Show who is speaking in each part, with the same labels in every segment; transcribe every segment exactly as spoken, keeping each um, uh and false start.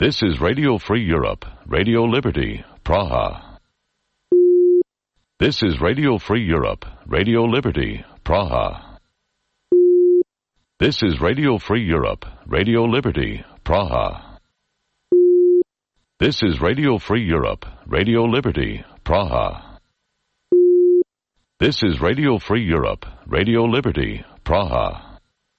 Speaker 1: This is Radio Free Europe, Radio Liberty, Praha. This is Radio Free Europe, Radio Liberty, Praha. This is Radio Free Europe, Radio Liberty, Praha. This is Radio Free Europe, Radio Liberty, Praha. This is Radio Free Europe, Radio Liberty, Praha.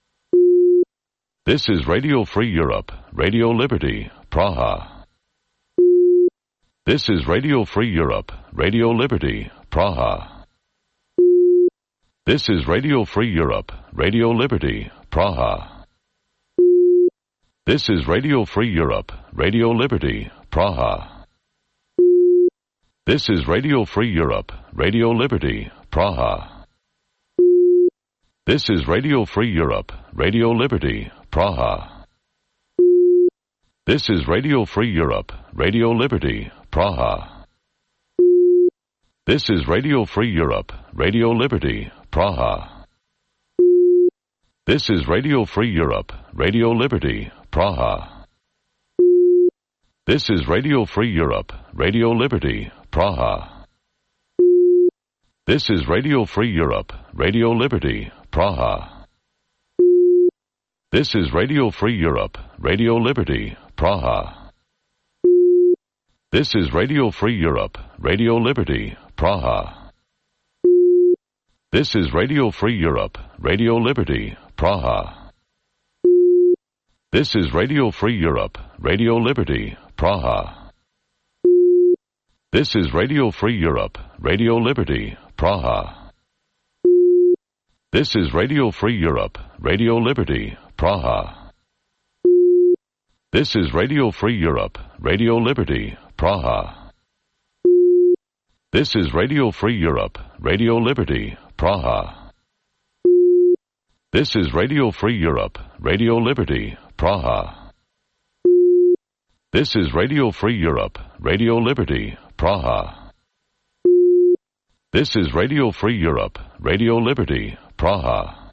Speaker 1: This is Radio Free Europe, Radio Liberty, Praha. This is Radio Free Europe, Radio Liberty, Praha. This is Radio Free Europe, Radio Liberty, Praha. This is Radio Free Europe, Radio Liberty, Praha. This is Radio Free Europe, Radio Liberty, Praha. This is Radio Free Europe, Radio Liberty, Praha. This is Radio Free Europe, Radio Liberty, Praha. This is Radio Free Europe, Radio Liberty, Praha. This is Radio Free Europe, Radio Liberty, Praha. This is Radio Free Europe, Radio Liberty, Praha. This is Radio Free Europe, Radio Liberty, Praha. This is Radio Free Europe, Radio Liberty, Praha. This is Radio Free Europe, Radio Liberty, Praha. This is Radio Free Europe, Radio Liberty, Praha. This is Radio Free Europe, Radio Liberty, Praha. This is Radio Free Europe, Radio Liberty, Praha. This is Radio Free Europe, Radio Liberty, Praha. This is Radio Free Europe, Radio Liberty, Praha. This is Radio Free Europe, Radio Liberty, Praha. This is Radio Free Europe, Radio Liberty, Praha. This is Radio Free Europe, Radio Liberty, Praha. This is Radio Free Europe, Radio Liberty, Praha.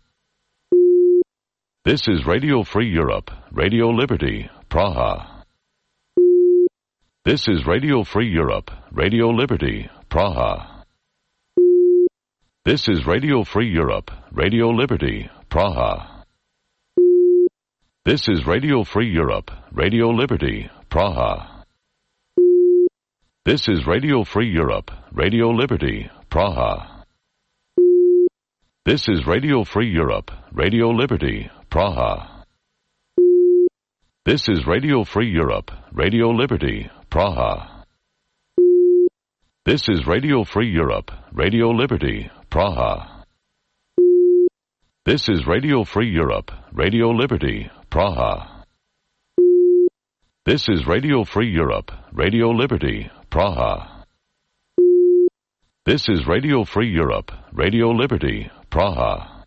Speaker 1: This is Radio Free Europe, Radio Liberty, Praha. This is Radio Free Europe, Radio Liberty, Praha. This is Radio Free Europe, Radio Liberty, Praha. This is Radio Free Europe, Radio Liberty, Praha. This is Radio Free Europe, Radio Liberty, Praha. This is Radio Free Europe, Radio Liberty, Praha. This is Radio Free Europe, Radio Liberty, Praha. This is Radio Free Europe, Radio Liberty, Praha. This is Radio Free Europe, Radio Liberty, Praha. This is Radio Free Europe, Radio Liberty, Praha. This is Radio Free Europe, Radio Liberty, Praha.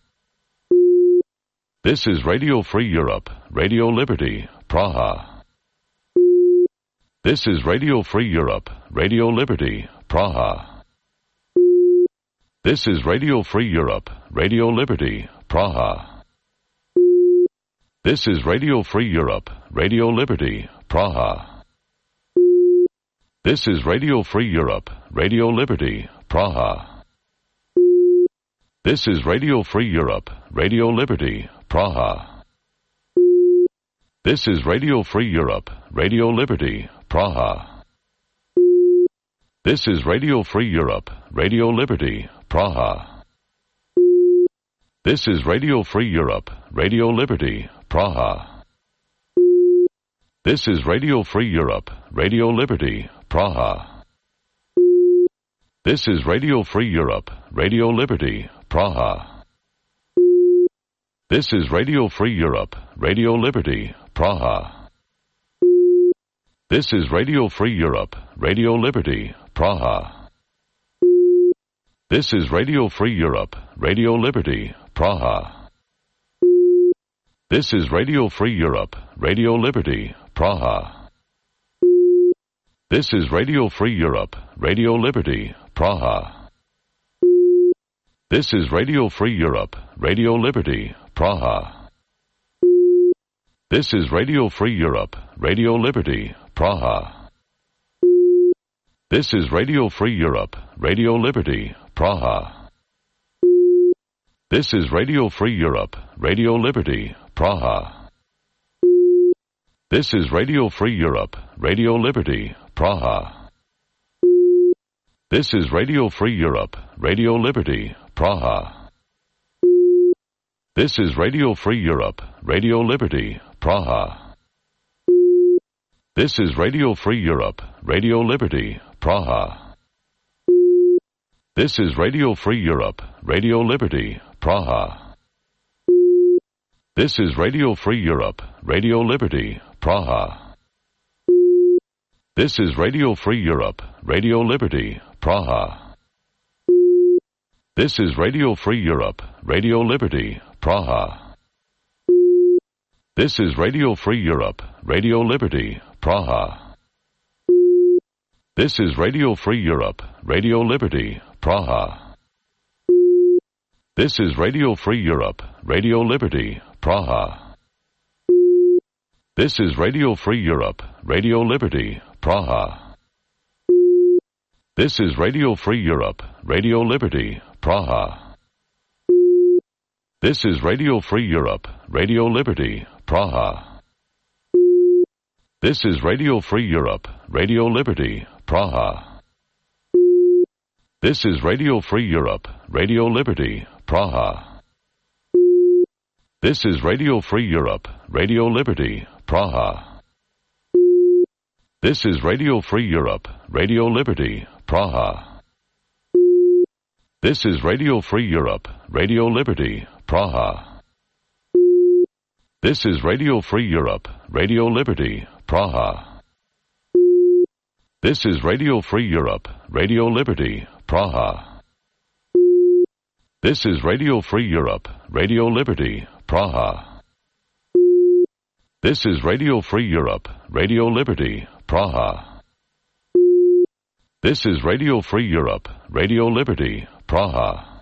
Speaker 1: This is Radio Free Europe, Radio Liberty, Praha. This is Radio Free Europe, Radio Liberty, Praha. This is Radio Free Europe, Radio Liberty, Praha. This is Radio Free Europe, Radio Liberty, Praha. This is Radio Free Europe, Radio Liberty, Praha. This is Radio Free Europe, Radio Liberty, Praha. This is Radio Free Europe, Radio Liberty, Praha. This is Radio Free Europe, Radio Liberty, Praha. This is Radio Free Europe, Radio Liberty, Praha. This is Radio Free Europe, Radio Liberty, Praha. This is Radio Free Europe, Radio Liberty, Praha. This is Radio Free Europe, Radio Liberty, Praha. This is Radio Free Europe, Radio Liberty, Praha. This is Radio Free Europe, Radio Liberty, Praha. This is Radio Free Europe, Radio Liberty, Praha. This is Radio Free Europe, Radio Liberty, Praha. This is Radio Free Europe, Radio Liberty, Praha. This is Radio Free Europe, Radio Liberty, Praha. This is Radio Free Europe, Radio Liberty, Praha. This is Radio Free Europe, Radio Liberty, Praha. This is Radio Free Europe, Radio Liberty, Praha. This is Radio Free Europe, Radio Liberty, Praha. This is Radio Free Europe, Radio Liberty, Praha. This is Radio Free Europe, Radio Liberty, Praha. This is Radio Free Europe, Radio Liberty, Praha. This is Radio Free Europe, Radio Liberty, Praha. This is Radio Free Europe, Radio Liberty, Praha. This is Radio Free Europe, Radio Liberty, Praha. This is Radio Free Europe, Radio Liberty, Praha. This is Radio Free Europe, Radio Liberty, Praha. This is Radio Free Europe, Radio Liberty, Praha. This is Radio Free Europe, Radio Liberty, Praha. This is Radio Free Europe, Radio Liberty, Praha. This is Radio Free Europe, Radio Liberty, Praha. This is Radio Free Europe, Radio Liberty, Praha. This is Radio Free Europe, Radio Liberty, Praha. This is Radio Free Europe, Radio Liberty, Praha. This is Radio Free Europe, Radio Liberty, Praha. This is Radio Free Europe, Radio Liberty, Praha. This is Radio Free Europe, Radio Liberty, Praha. This is Radio Free Europe, Radio Liberty, Praha. This is Radio Free Europe, Radio Liberty, Praha. This is Radio Free Europe, Radio Liberty, Praha. This is Radio Free Europe, Radio Liberty, Praha.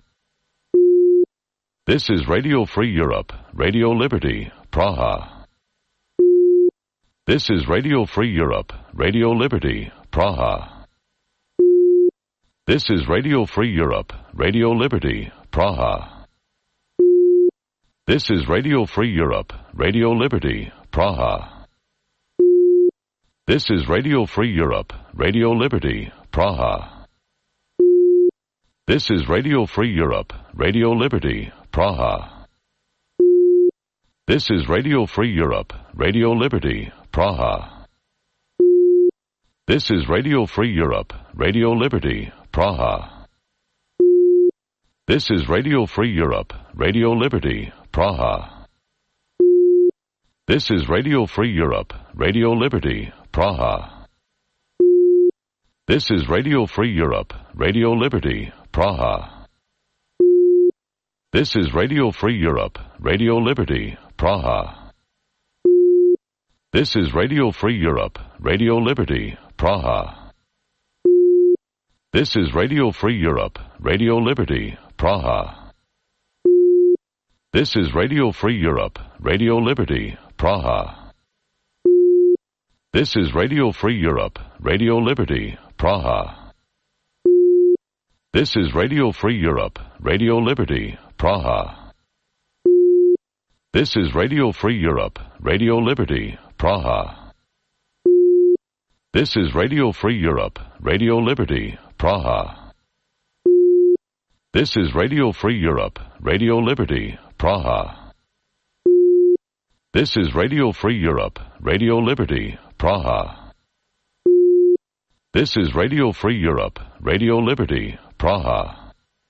Speaker 1: This is Radio Free Europe, Radio Liberty, Praha. This is Radio Free Europe, Radio Liberty, Praha. This is Radio Free Europe, Radio Liberty, Praha. This is Radio Free Europe, Radio Liberty, Praha. This is Radio Free Europe, Radio Liberty, Praha. This is Radio Free Europe, Radio Liberty, Praha. This is Radio Free Europe, Radio Liberty, Praha. This is Radio Free Europe, Radio Liberty, Praha. This is Radio Free Europe, Radio Liberty, Praha. This is Radio Free Europe, Radio Liberty, Praha. This is Radio Free Europe, Radio Liberty, Praha. This is Radio Free Europe, Radio Liberty, Praha. This is Radio Free Europe, Radio Liberty, Praha. This is Radio Free Europe, Radio Liberty, Praha. This is Radio Free Europe, Radio Liberty, Praha. This is Radio Free Europe, Radio Liberty, Praha. This is Radio Free Europe, Radio Liberty, Praha. This is Radio Free Europe, Radio Liberty, Praha. This is Radio Free Europe, Radio Liberty, Praha. This is Radio Free Europe, Radio Liberty, Praha. This is Radio Free Europe, Radio Liberty, Praha. This is Radio Free Europe, Radio Liberty, Praha.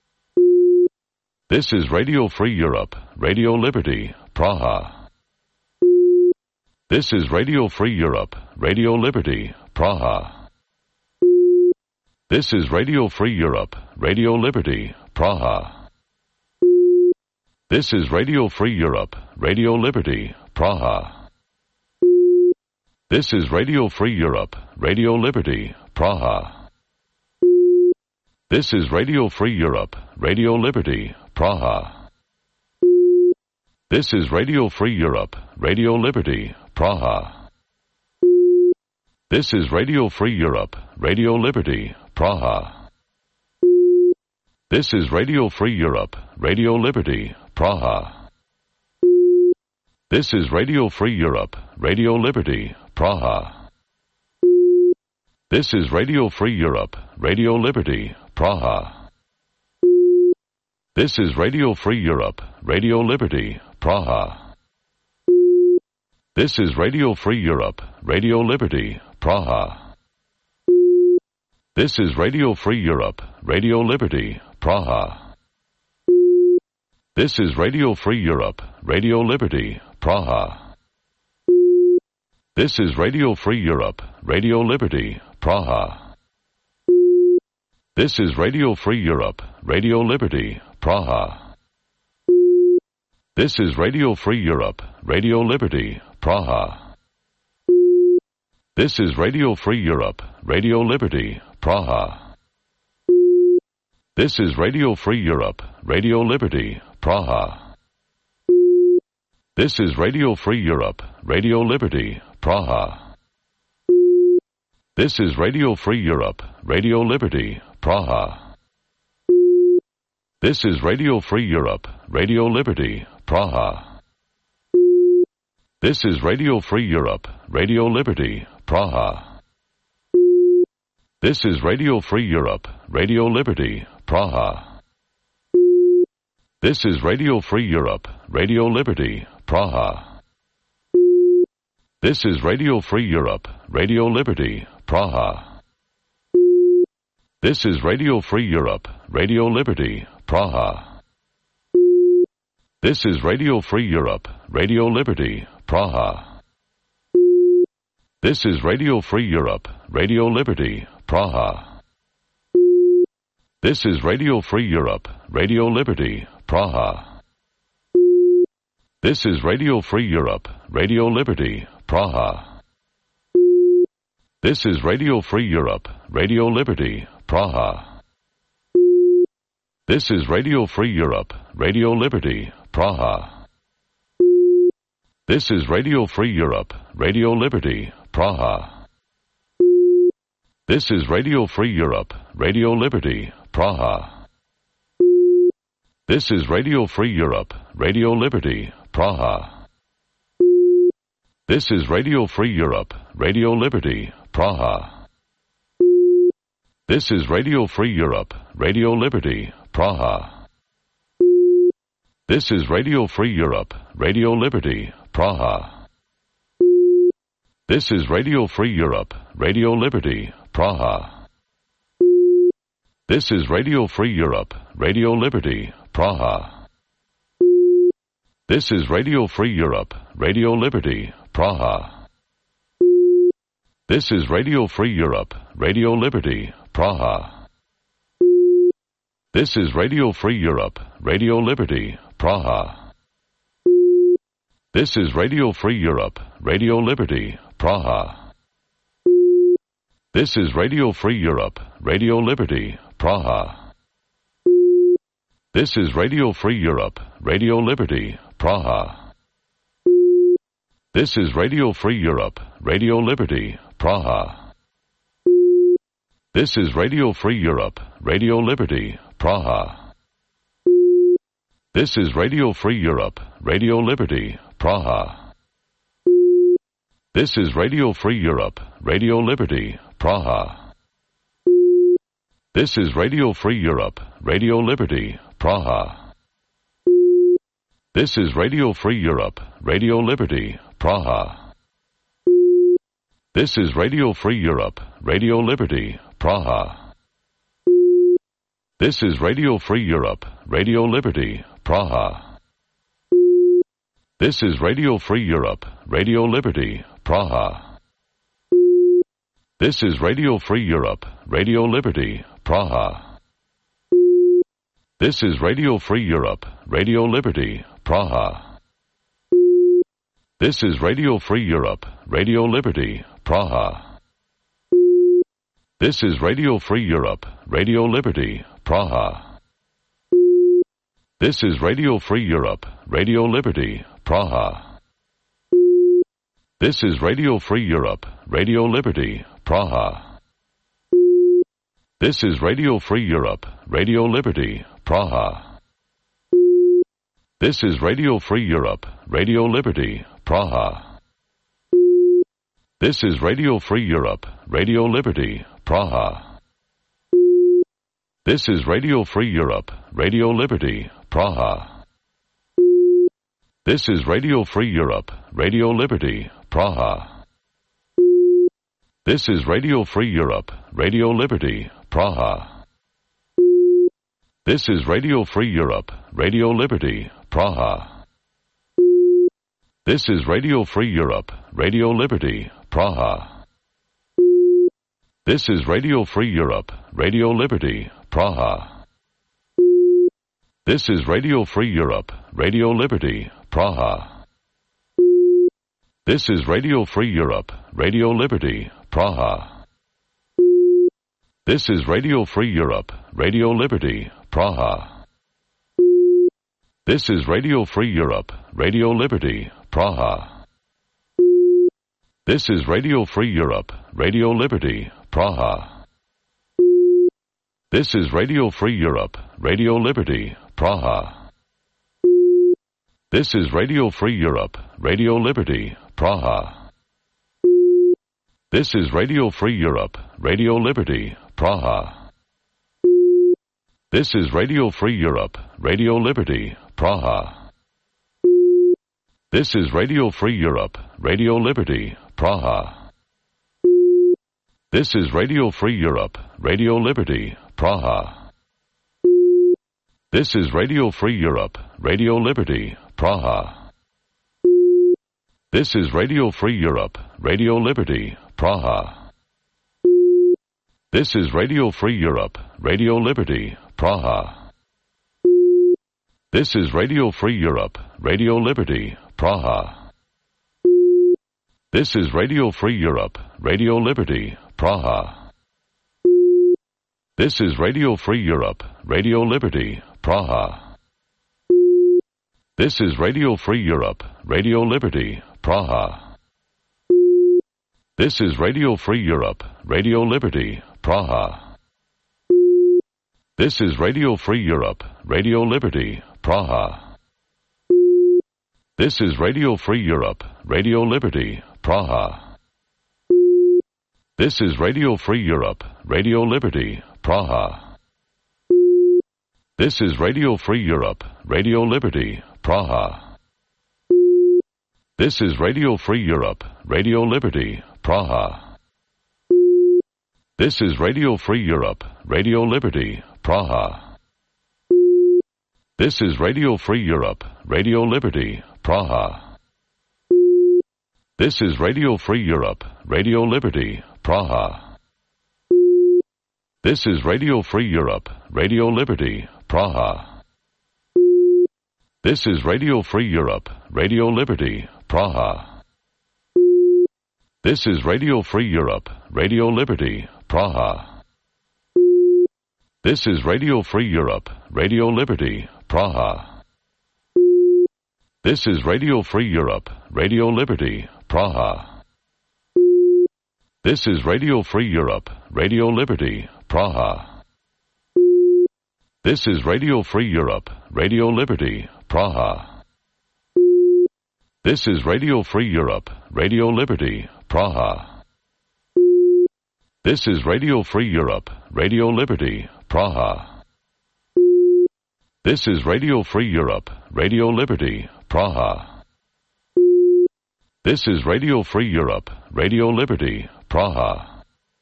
Speaker 1: This is Radio Free Europe, Radio Liberty, Praha. This is Radio Free Europe, Radio Liberty, Praha. This is Radio Free Europe, Radio Liberty, Praha. This is Radio Free Europe, Radio Liberty, Praha. This is Radio Free Europe, Radio Liberty, Praha. This is Radio Free Europe, Radio Liberty, Praha. This is Radio Free Europe, Radio Liberty, Praha. This is Radio Free Europe, Radio Liberty, Praha. This is Radio Free Europe, Radio Liberty, Praha. This is Radio Free Europe, Radio Liberty, Praha. This is Radio Free Europe, Radio Liberty, Praha. This is Radio Free Europe, Radio Liberty, Praha. This is Radio Free Europe, Radio Liberty, Praha. This is Radio Free Europe, Radio Liberty, Praha. This is Radio Free Europe, Radio Liberty, Praha. This is Radio Free Europe, Radio Liberty, Praha. This is Radio Free Europe, Radio Liberty, Praha. This is Radio Free Europe, Radio Liberty, Praha. This is Radio Free Europe, Radio Liberty, Praha. This is Radio Free Europe, Radio Liberty, Praha. This is Radio Free Europe, Radio Liberty, Praha. This is Radio Free Europe, Radio Liberty, Praha. This is Radio Free Europe, Radio Liberty, Praha. This is Radio Free Europe, Radio Liberty, Praha. This is Radio Free Europe, Radio Liberty, Praha. This is Radio Free Europe, Radio Liberty, Praha. This is Radio Free Europe, Radio Liberty, Praha. This is Radio Free Europe, Radio Liberty, Praha. This is Radio Free Europe, Radio Liberty, Praha. This is Radio Free Europe, Radio Liberty, Praha. This is Radio Free Europe, Radio Liberty, Praha. This is Radio Free Europe, Radio Liberty, Praha. This is Radio Free Europe, Radio Liberty, Praha. This is Radio Free Europe, Radio Liberty, Praha. This is Radio Free Europe, Radio Liberty, Praha. This is Radio Free Europe, Radio Liberty, Praha. This is Radio Free Europe, Radio Liberty, Praha. This is Radio Free Europe, Radio Liberty, Praha. This is Radio Free Europe, Radio Liberty, Praha. This is Radio Free Europe, Radio Liberty, Praha. This is Radio Free Europe, Radio Liberty, Praha. This is Radio Free Europe, Radio Liberty, Praha. This is Radio Free Europe, Radio Liberty, Praha. This is Radio Free Europe, Radio Liberty, Praha. This is Radio Free Europe, Radio Liberty, Praha. This is Radio Free Europe, Radio Liberty, Praha. This is Radio Free Europe, Radio Liberty, Praha. This is Radio Free Europe, Radio Liberty, Praha. This is Radio Free Europe, Radio Liberty, Praha. This is Radio Free Europe, Radio Liberty, Praha. This is Radio Free Europe, Radio Liberty, Praha. This is Radio Free Europe, Radio Liberty, Praha. This is Radio Free Europe, Radio Liberty, Praha. This is Radio Free Europe, Radio Liberty, Praha. This is Radio Free Europe, Radio Liberty, Praha. This is Radio Free Europe, Radio Liberty, Praha. This is Radio Free Europe, Radio Liberty, Praha. This is Radio Free Europe, Radio Liberty, Praha. This is Radio Free Europe, Radio Liberty, Praha. This is Radio Free Europe, Radio Liberty, Praha. This is Radio Free Europe, Radio Liberty, Praha. This is Radio Free Europe, Radio Liberty, Praha. This is Radio Free Europe, Radio Liberty, Praha. This is Radio Free Europe, Radio Liberty, Praha. This is Radio Free Europe, Radio Liberty, Praha. This is Radio Free Europe, Radio Liberty, Praha. This is Radio Free Europe, Radio Liberty, Praha. This is Radio Free Europe, Radio Liberty, Praha. This is Radio Free Europe, Radio Liberty, Praha. This is Radio Free Europe, Radio Liberty, Praha. This is Radio Free Europe, Radio Liberty, Praha. This is Radio Free Europe, Radio Liberty, Praha. This is Radio Free Europe, Radio Liberty, Praha. This is Radio Free Europe, Radio Liberty, Praha. This is Radio Free Europe, Radio Liberty, Praha. This is Radio Free Europe, Radio Liberty, Praha. This is Radio Free Europe, Radio Liberty, Praha. This is Radio Free Europe, Radio Liberty, Praha. This is Radio Free Europe, Radio Liberty, Praha. This is Radio Free Europe, Radio Liberty, Praha. This is Radio Free Europe, Radio Liberty, Praha. This is Radio Free Europe, Radio Liberty, Praha. This is Radio Free Europe, Radio Liberty, Praha. This is Radio Free Europe, Radio Liberty, Praha. This is Radio Free Europe, Radio Liberty, Praha. This is Radio Free Europe, Radio Liberty, Praha. This is Radio Free Europe, Radio Liberty, Praha. This is Radio Free Europe, Radio Liberty, Praha. This is Radio Free Europe, Radio Liberty, Praha. This is Radio Free Europe, Radio Liberty, Praha. This is Radio Free Europe, Radio Liberty, Praha. This is Radio Free Europe, Radio Liberty, Praha. This is Radio Free Europe, Radio Liberty, Praha. This is Radio Free Europe, Radio Liberty, Praha. This is Radio Free Europe, Radio Liberty, Praha. This is Radio Free Europe, Radio Liberty, Praha. This is Radio Free Europe, Radio Liberty, Praha. This is Radio Free Europe, Radio Liberty, Praha. This is Radio Free Europe, Radio Liberty, Praha. This is Radio Free Europe, Radio Liberty, Praha. This is Radio Free Europe, Radio Liberty, Praha. This is Radio Free Europe, Radio Liberty, Praha. This is Radio Free Europe, Radio Liberty, Praha. This is Radio Free Europe, Radio Liberty, Praha. This is Radio Free Europe, Radio Liberty, Praha. This is Radio Free Europe, Radio Liberty, Praha. This is Radio Free Europe, Radio Liberty, Praha. This is Radio Free Europe, Radio Liberty, Praha. This is Radio Free Europe, Radio Liberty, Praha. This is Radio Free Europe, Radio Liberty, Praha.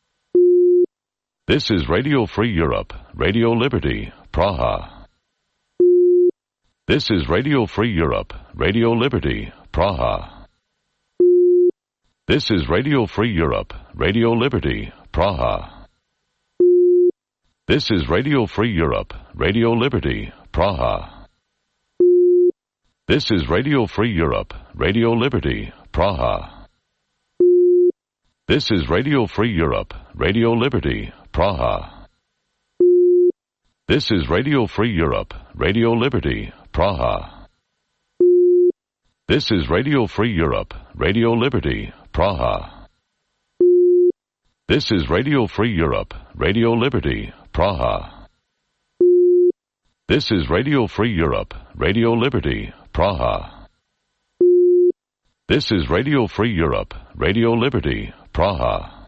Speaker 1: This is Radio Free Europe, Radio Liberty, Praha. This is Radio Free Europe, Radio Liberty, Praha. This is Radio Free Europe, Radio Liberty, Praha. This is Radio Free Europe, Radio Liberty, Praha. This is Radio Free Europe, Radio Liberty, Praha. This is Radio Free Europe, Radio Liberty, Praha. This is Radio Free Europe, Radio Liberty, Praha. This is Radio Free Europe, Radio Liberty, Praha. This is Radio Free Europe, Radio Liberty, Praha. This is Radio Free Europe, Radio Liberty, Praha. This is Radio Free Europe, Radio Liberty, Praha.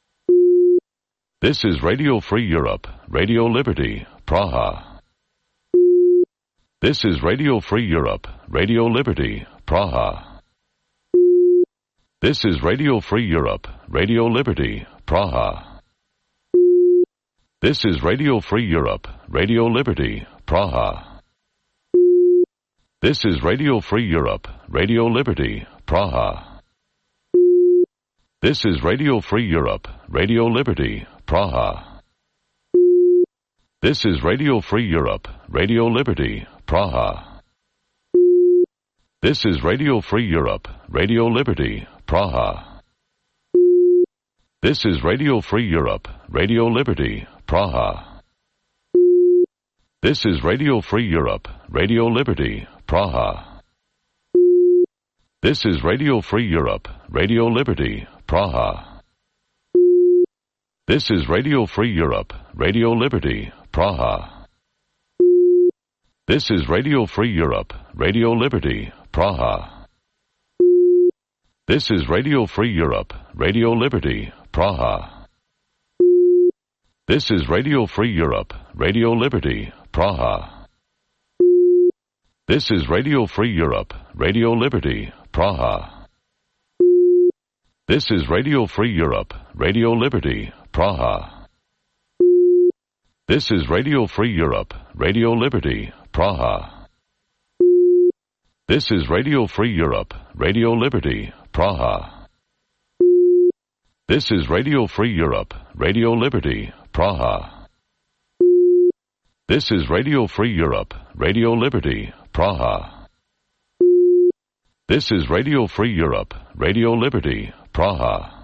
Speaker 1: This is Radio Free Europe, Radio Liberty, Praha. This is Radio Free Europe, Radio Liberty, Praha. This is Radio Free Europe, Radio Liberty, Praha. This is Radio Free Europe, Radio Liberty, Praha. This is Radio Free Europe, Radio Liberty, Praha. This is Radio Free Europe, Radio Liberty, Praha. This is Radio Free Europe, Radio Liberty, Praha. This is Radio Free Europe, Radio Liberty, Praha. This is Radio Free Europe, Radio Liberty, Praha. This is Radio Free Europe, Radio Liberty, Praha. This is Radio Free Europe, Radio Liberty, Praha. This is Radio Free Europe, Radio Liberty, Praha. This is Radio Free Europe, Radio Liberty, Praha. This is Radio Free Europe, Radio Liberty, Praha. This is Radio Free Europe, Radio Liberty, Praha. This is Radio Free Europe, Radio Liberty, Praha. This is Radio Free Europe, Radio Liberty, Praha. This is Radio Free Europe, Radio Liberty, Praha. This is Radio Free Europe, Radio Liberty, Praha. This is Radio Free Europe, Radio Liberty, Praha. This is Radio Free Europe, Radio Liberty, Praha. This is Radio Free Europe, Radio Liberty, Praha.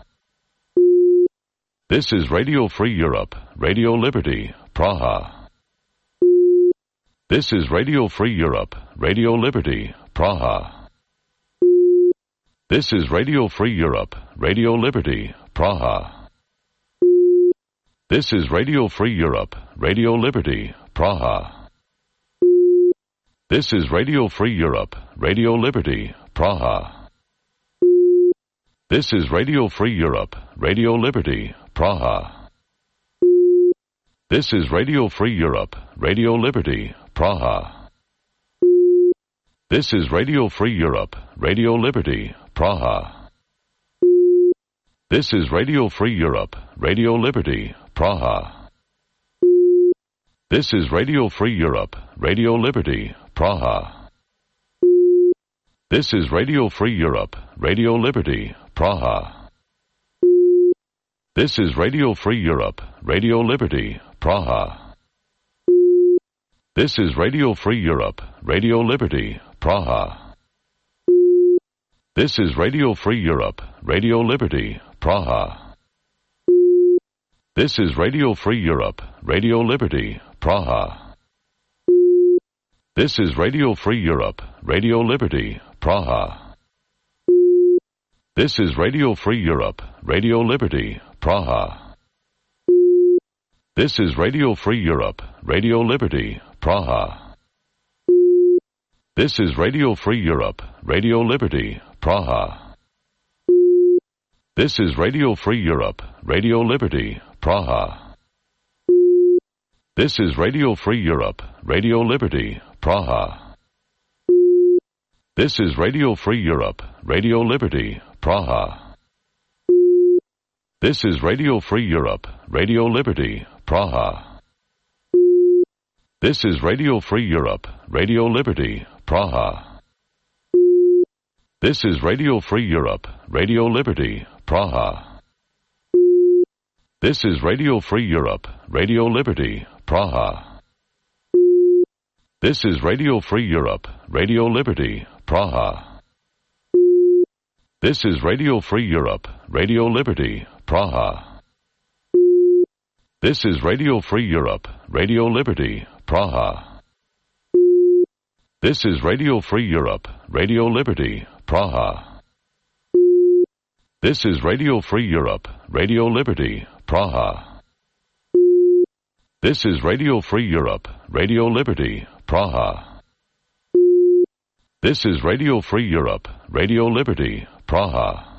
Speaker 1: This is Radio Free Europe, Radio Liberty, Praha. This is Radio Free Europe, Radio Liberty, Praha. This is Radio Free Europe, Radio Liberty, Praha. This is Radio Free Europe, Radio Liberty, Praha. This is Radio Free Europe, Radio Liberty, Praha. This is Radio Free Europe, Radio Liberty, Praha. This is Radio Free Europe, Radio Liberty, Praha. This is Radio Free Europe, Radio Liberty, Praha. This is Radio Free Europe, Radio Liberty, Praha. This is Radio Free Europe, Radio Liberty, Praha. This is Radio Free Europe, Radio Liberty, Praha. This is Radio Free Europe, Radio Liberty, Praha. This is Radio Free Europe, Radio Liberty, Praha. This is Radio Free Europe, Radio Liberty, Praha. This is Radio Free Europe, Radio Liberty, Praha. This is Radio Free Europe, Radio Liberty, Praha. This is Radio Free Europe, Radio Liberty, Praha. This is Radio Free Europe, Radio Liberty, Praha. This is Radio Free Europe, Radio Liberty, Praha. This is Radio Free Europe, Radio Liberty, Praha. This is Radio Free Europe, Radio Liberty, Praha. This is Radio Free Europe, Radio Liberty, Praha. This is Radio Free Europe, Radio Liberty, Praha. This is Radio Free Europe, Radio Liberty, Praha. This is Radio Free Europe, Radio Liberty, Praha. This is Radio Free Europe, Radio Liberty, Praha. This is Radio Free Europe, Radio Liberty, Praha. This is Radio Free Europe, Radio Liberty, Praha. This is Radio Free Europe, Radio Liberty, Praha. This is Radio Free Europe, Radio Liberty, Praha. This is Radio Free Europe, Radio Liberty, Praha. This is Radio Free Europe, Radio Liberty, Praha. This is Radio Free Europe, Radio Liberty, Praha.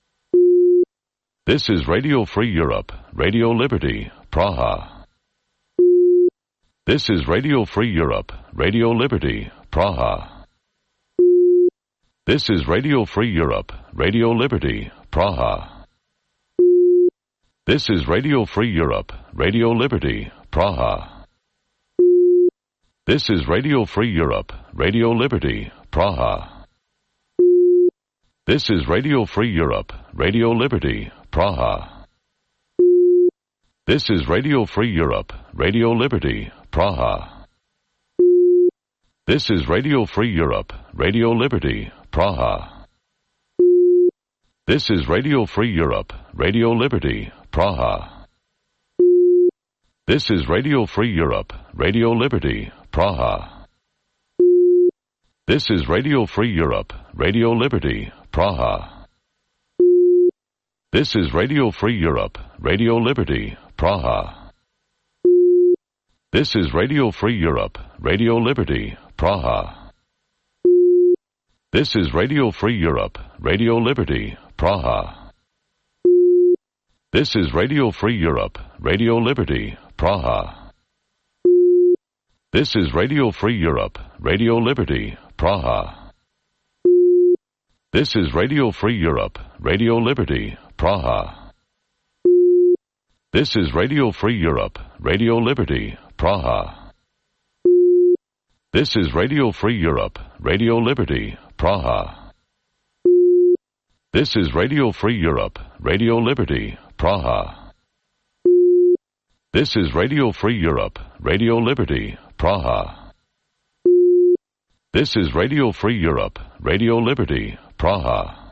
Speaker 1: This is Radio Free Europe, Radio Liberty, Praha. This is Radio Free Europe, Radio Liberty, Praha. This is Radio Free Europe, Radio Liberty, Praha. This is Radio Free Europe, Radio Liberty, Praha. This is Radio Free Europe, Radio Liberty, Praha. This is Radio Free Europe, Radio Liberty, Praha. This is Radio Free Europe, Radio Liberty, Praha. This is Radio Free Europe, Radio Liberty, Praha. This is Radio Free Europe, Radio Liberty, Praha. This is Radio Free Europe, Radio Liberty, Praha. This is Radio Free Europe, Radio Liberty, Praha. This is Radio Free Europe, Radio Liberty, Praha. This is Radio Free Europe, Radio Liberty, Praha. This is Radio Free Europe, Radio Liberty, Praha. This is Radio Free Europe, Radio Liberty, Praha. This is Radio Free Europe, Radio Liberty, Praha. This is Radio Free Europe, Radio Liberty, Praha. This is Radio Free Europe, Radio Liberty, Praha. This is Radio Free Europe, Radio Liberty, Praha. This is Radio Free Europe, Radio Liberty, Praha. This is Radio Free Europe, Radio Liberty, Praha. This is Radio Free Europe, Radio Liberty, Praha.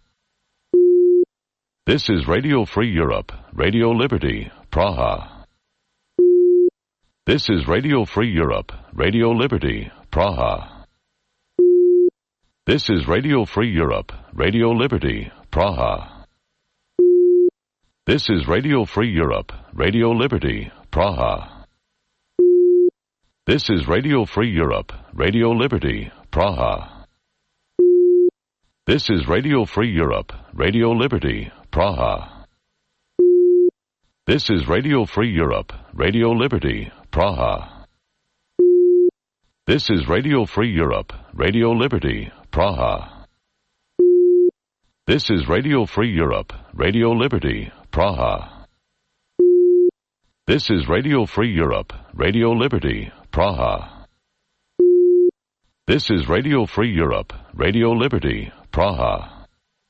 Speaker 1: This is Radio Free Europe, Radio Liberty, Praha. This is Radio Free Europe, Radio Liberty, Praha. This is Radio Free Europe, Radio Liberty, Praha. This is Radio Free Europe, Radio Liberty, Praha. This is Radio Free Europe, Radio Liberty, Praha. This is Radio Free Europe, Radio Liberty, Praha. This is Radio Free Europe, Radio Liberty, Praha. This is Radio Free Europe, Radio Liberty, Praha. This is Radio Free Europe, Radio Liberty, Praha. This is Radio Free Europe, Radio Liberty, Praha. This is Radio Free Europe, Radio Liberty, Praha.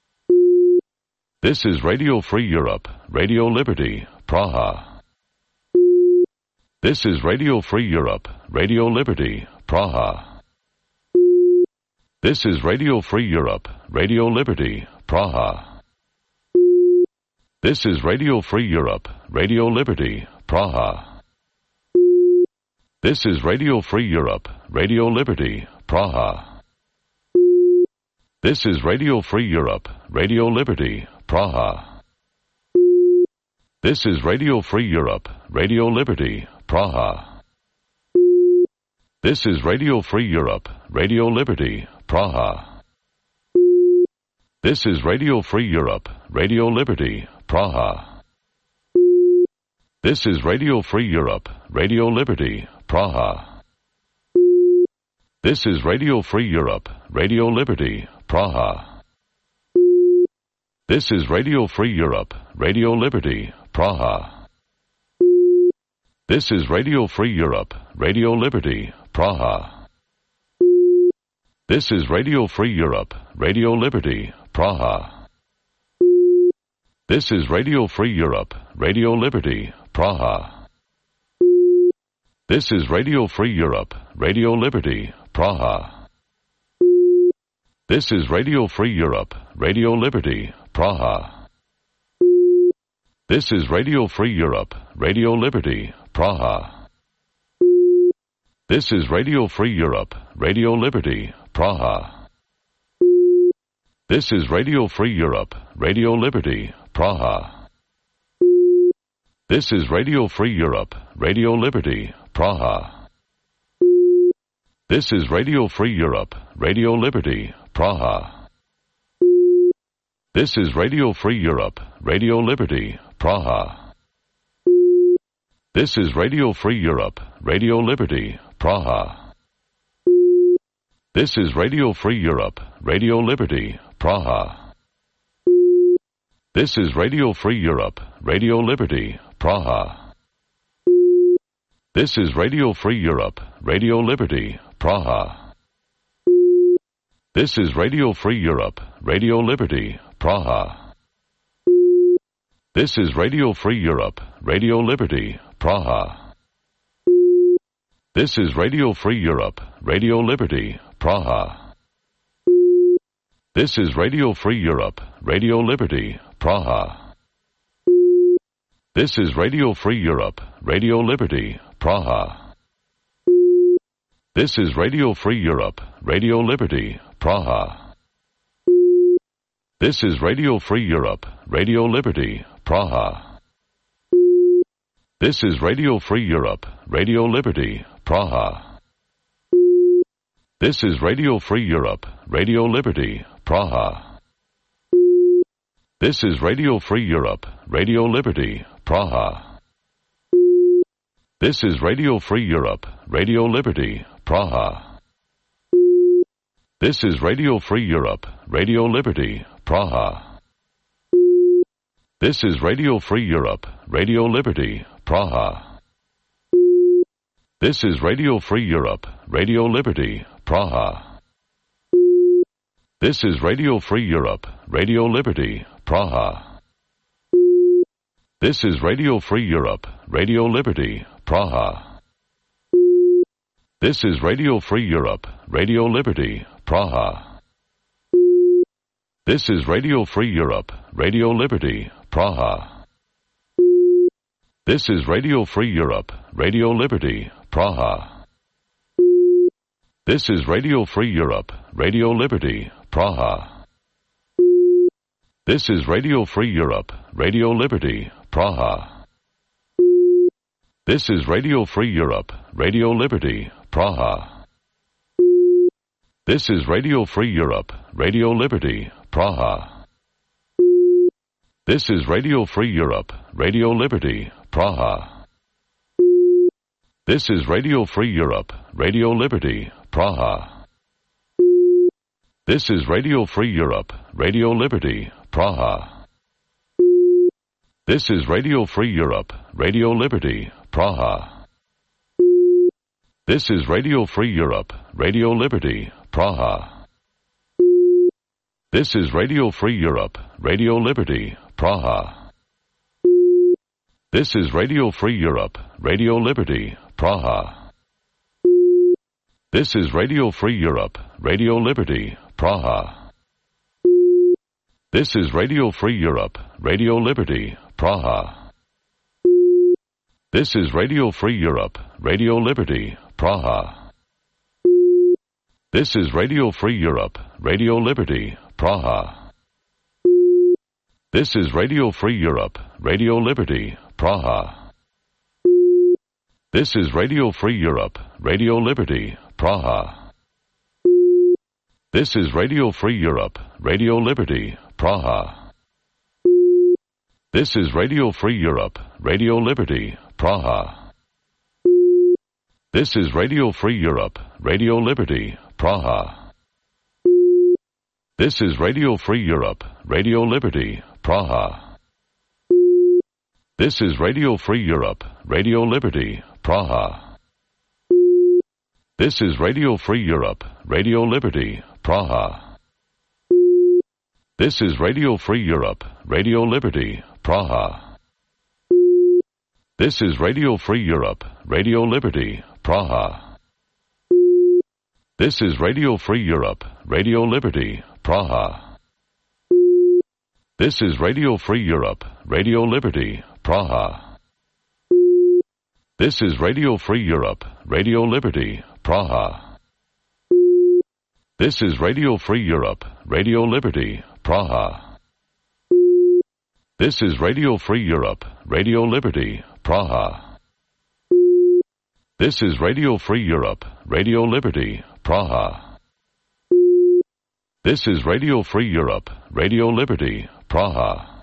Speaker 1: This is Radio Free Europe, Radio Liberty, Praha. This is Radio Free Europe, Radio Liberty, Praha. This is Radio Free Europe, Radio Liberty, Praha. This is Radio Free Europe, Radio Liberty, Praha. This is Radio Free Europe, Radio Liberty, Praha. This is Radio Free Europe, Radio Liberty, Praha. This is Radio Free Europe, Radio Liberty, Praha. This is Radio Free Europe, Radio Liberty, Praha. This is Radio Free Europe, Radio Liberty, Praha. This is Radio Free Europe, Radio Liberty, Praha. This is Radio Free Europe, Radio Liberty, Praha. This is Radio Free Europe, Radio Liberty, Praha. This is Radio Free Europe, Radio Liberty, Praha. This is Radio Free Europe, Radio Liberty, Praha. This is Radio Free Europe, Radio Liberty, Praha. This is Radio Free Europe, Radio Liberty, Praha. This is Radio Free Europe, Radio Liberty, Praha. This is Radio Free Europe, Radio Liberty, Praha. This is Radio Free Europe, Radio Liberty, Praha. This is Radio Free Europe, Radio Liberty, Praha. This is Radio Free Europe, Radio Liberty, Praha. This is Radio Free Europe, Radio Liberty, Praha. This is Radio Free Europe, Radio Liberty, Praha. This is Radio Free Europe, Radio Liberty, Praha. This is Radio Free Europe, Radio Liberty, Praha. This is Radio Free Europe, Radio Liberty, Praha. This is Radio Free Europe, Radio Liberty, Praha. This is Radio Free Europe, Radio Liberty, Praha. This is Radio Free Europe, Radio Liberty, Praha. This is Radio Free Europe, Radio Liberty, Praha. This is Radio Free Europe, Radio Liberty, Praha. This is Radio Free Europe, Radio Liberty, Praha. This is Radio Free Europe, Radio Liberty, Praha. This is Radio Free Europe, Radio Liberty, Praha. This is Radio Free Europe, Radio Liberty, Praha. This is Radio Free Europe, Radio Liberty, Praha. This is Radio Free Europe, Radio Liberty, Praha. This is Radio Free Europe, Radio Liberty, Praha. This is Radio Free Europe, Radio Liberty, Praha. This is Radio Free Europe, Radio Liberty, Praha. This is Radio Free Europe, Radio Liberty, Praha. This is Radio Free Europe, Radio Liberty, Praha. This is Radio Free Europe, Radio Liberty, Praha. This is Radio Free Europe, Radio Liberty, Praha. This is Radio Free Europe, Radio Liberty, Praha. This is Radio Free Europe, Radio Liberty, Praha. This is Radio Free Europe, Radio Liberty, Praha. This is Radio Free Europe, Radio Liberty, Praha. This is Radio Free Europe, Radio Liberty, Praha. This is Radio Free Europe, Radio Liberty, Praha. This is Radio Free Europe, Radio Liberty, Praha. This is Radio Free Europe, Radio Liberty, Praha. This is Radio Free Europe, Radio Liberty, Praha. This is Radio Free Europe, Radio Liberty, Praha. This is Radio Free Europe, Radio Liberty, Praha. This is Radio Free Europe, Radio Liberty, Praha. This is Radio Free Europe, Radio Liberty, Praha. This is Radio Free Europe, Radio Liberty, Praha. This is Radio Free Europe, Radio Liberty, Praha. This is Radio Free Europe, Radio Liberty, Praha. This is Radio Free Europe, Radio Liberty, Praha. This is Radio Free Europe, Radio Liberty, Praha. This is Radio Free Europe, Radio Liberty, Praha. This is Radio Free Europe, Radio Liberty, Praha. This is Radio Free Europe, Radio Liberty, Praha. This is Radio Free Europe, Radio Liberty, Praha. This is Radio Free Europe, Radio Liberty, Praha. This is Radio Free Europe, Radio Liberty, Praha. This is Radio Free Europe, Radio Liberty, Praha. This is Radio Free Europe, Radio Liberty, Praha. This is Radio Free Europe, Radio Liberty, Praha. This is Radio Free Europe, Radio Liberty, Praha. This is Radio Free Europe, Radio Liberty, Praha. This is Radio Free Europe, Radio Liberty, Praha. This is Radio Free Europe, Radio Liberty, Praha. This is Radio Free Europe, Radio Liberty, Praha. This is Radio Free Europe, Radio Liberty, Praha. This is Radio Free Europe, Radio Liberty, Praha.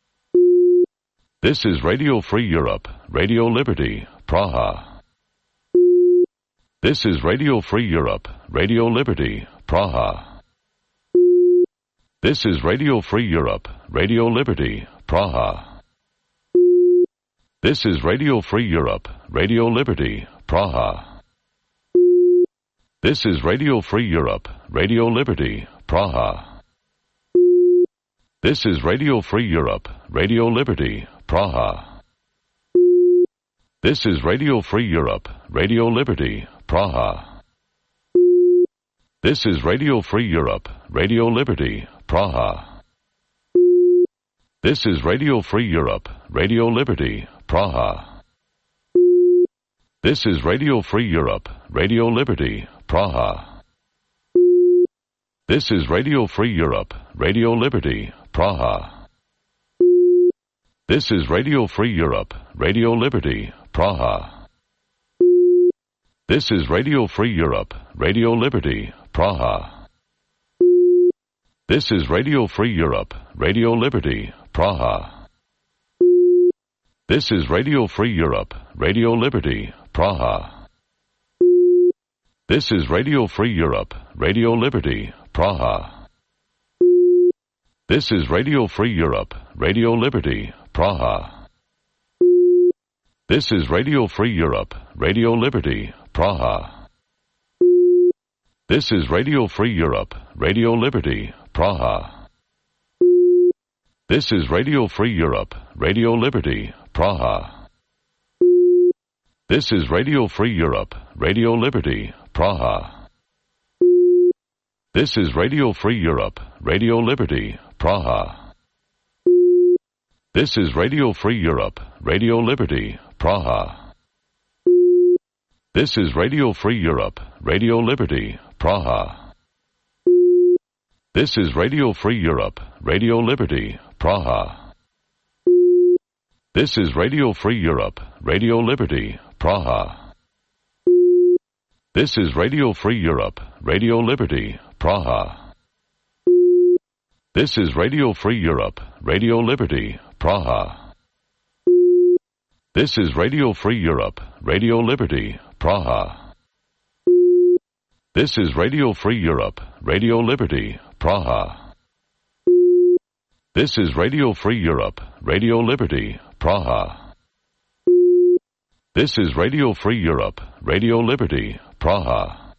Speaker 1: This is Radio Free Europe, Radio Liberty, Praha. This is Radio Free Europe, Radio Liberty, Praha. This is Radio Free Europe, Radio Liberty, Praha. This is Radio Free Europe, Radio Liberty, Praha. This is Radio Free Europe, Radio Liberty, Praha. This is Radio Free Europe, Radio Liberty, Praha. This is Radio Free Europe, Radio Liberty, Praha. This is Radio Free Europe, Radio Liberty, Praha. This is Radio Free Europe, Radio Liberty, Praha. This is Radio Free Europe, Radio Liberty, Praha. This is Radio Free Europe, Radio Liberty, Praha. This is Radio Free Europe, Radio Liberty, Praha. This is Radio Free Europe, Radio Liberty, Praha. This is Radio Free Europe, Radio Liberty, Praha. This is Radio Free Europe, Radio Liberty, Praha. This is Radio Free Europe, Radio Liberty, Praha. This is Radio Free Europe, Radio Liberty, Praha. This is Radio Free Europe, Radio Liberty, Praha. This is Radio Free Europe, Radio Liberty, Praha. This is Radio Free Europe, Radio Liberty, Praha. This is Radio Free Europe, Radio Liberty, Praha. This is Radio Free Europe, Radio Liberty, Praha. This is Radio Free Europe, Radio Liberty, Praha. This is Radio Free Europe, Radio Liberty, Praha. This is Radio Free Europe, Radio Liberty, Praha. This is Radio Free Europe, Radio Liberty, Praha. This is Radio Free Europe, Radio Liberty, Praha. This is Radio Free Europe, Radio Liberty, Praha. This is Radio Free Europe, Radio Liberty, Praha. This is Radio Free Europe, Radio Liberty, Praha. This is Radio Free Europe, Radio Liberty, Praha. This is Radio Free Europe, Radio Liberty, Praha.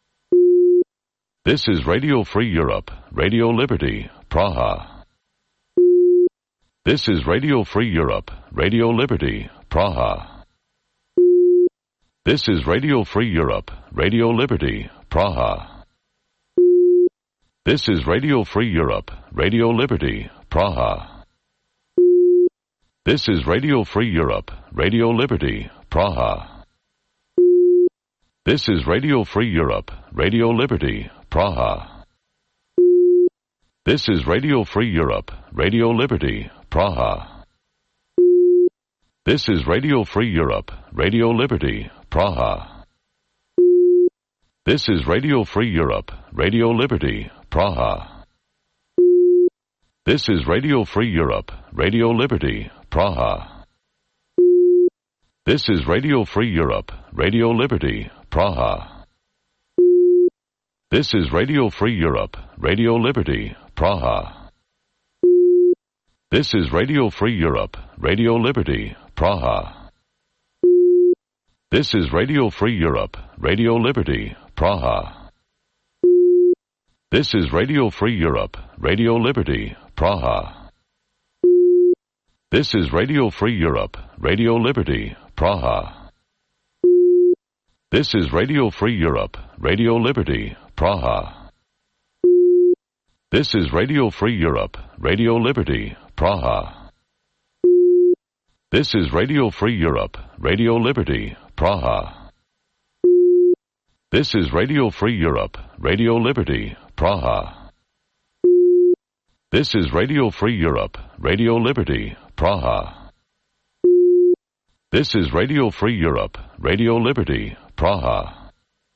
Speaker 1: This is Radio Free Europe, Radio Liberty, Praha. This is Radio Free Europe, Radio Liberty, Praha. This is Radio Free Europe, Radio Liberty, Praha. This is Radio Free Europe, Radio Liberty, Praha. This is Radio Free Europe, Radio Liberty, Praha. This is Radio Free Europe, Radio Liberty, Praha. This is Radio Free Europe, Radio Liberty, Praha. This is Radio Free Europe, Radio Liberty, Praha. This is Radio Free Europe, Radio Liberty, Praha. This is Radio Free Europe, Radio Liberty, Praha. This is Radio Free Europe, Radio Liberty, Praha. This is Radio Free Europe, Radio Liberty, Praha. This is Radio Free Europe, Radio Liberty, Praha. This is Radio Free Europe, Radio Liberty, Praha. This is Radio Free Europe, Radio Liberty, Praha. This is Radio Free Europe, Radio Liberty, Praha. This is Radio Free Europe, Radio Liberty, Praha. This is Radio Free Europe, Radio Liberty, Praha. This is Radio Free Europe, Radio Liberty, Praha. This is Radio Free Europe, Radio Liberty, Praha. This is Radio Free Europe, Radio Liberty, Praha. This is Radio Free Europe, Radio Liberty, Praha.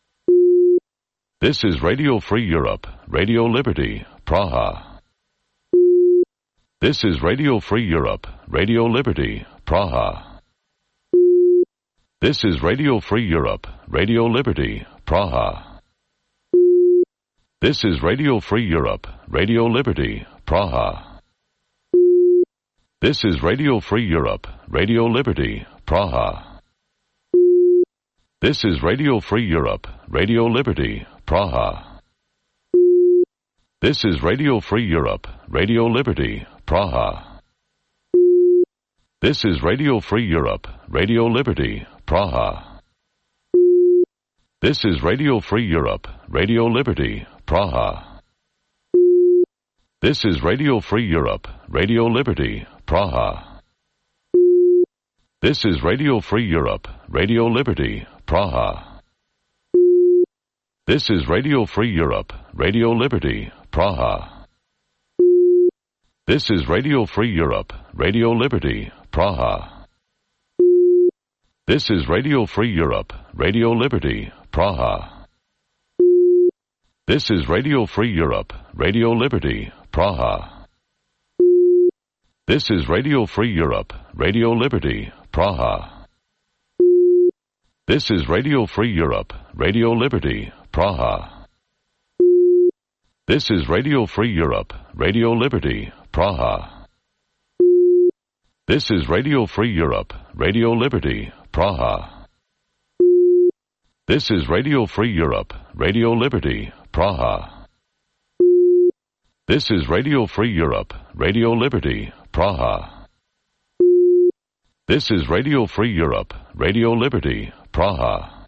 Speaker 1: This is Radio Free Europe, Radio Liberty, Praha. This is Radio Free Europe, Radio Liberty, Praha. This is Radio Free Europe, Radio Liberty, Praha. This is Radio Free Europe, Radio Liberty, Praha. This is Radio Free Europe, Radio Liberty, Praha. This is Radio Free Europe, Radio Liberty, Praha. This is Radio Free Europe, Radio Liberty, Praha. This is Radio Free Europe, Radio Liberty, Praha. This is Radio Free Europe, Radio Liberty, Praha. This is Radio Free Europe, Radio Liberty, Praha. This is Radio Free Europe, Radio Liberty, Praha. This is Radio Free Europe, Radio Liberty, Praha. This is Radio Free Europe, Radio Liberty, Praha. This is Radio Free Europe, Radio Liberty, Praha. This is Radio Free Europe, Radio Liberty, Praha. This is Radio Free Europe, Radio Liberty, Praha. This is Radio Free Europe, Radio Liberty, Praha. This is Radio Free Europe, Radio Liberty, Praha. This is Radio Free Europe, Radio Liberty, Praha. This is Radio Free Europe, Radio Liberty, Praha. This is Radio Free Europe, Radio Liberty, Praha. This is Radio Free Europe, Radio Liberty, Praha.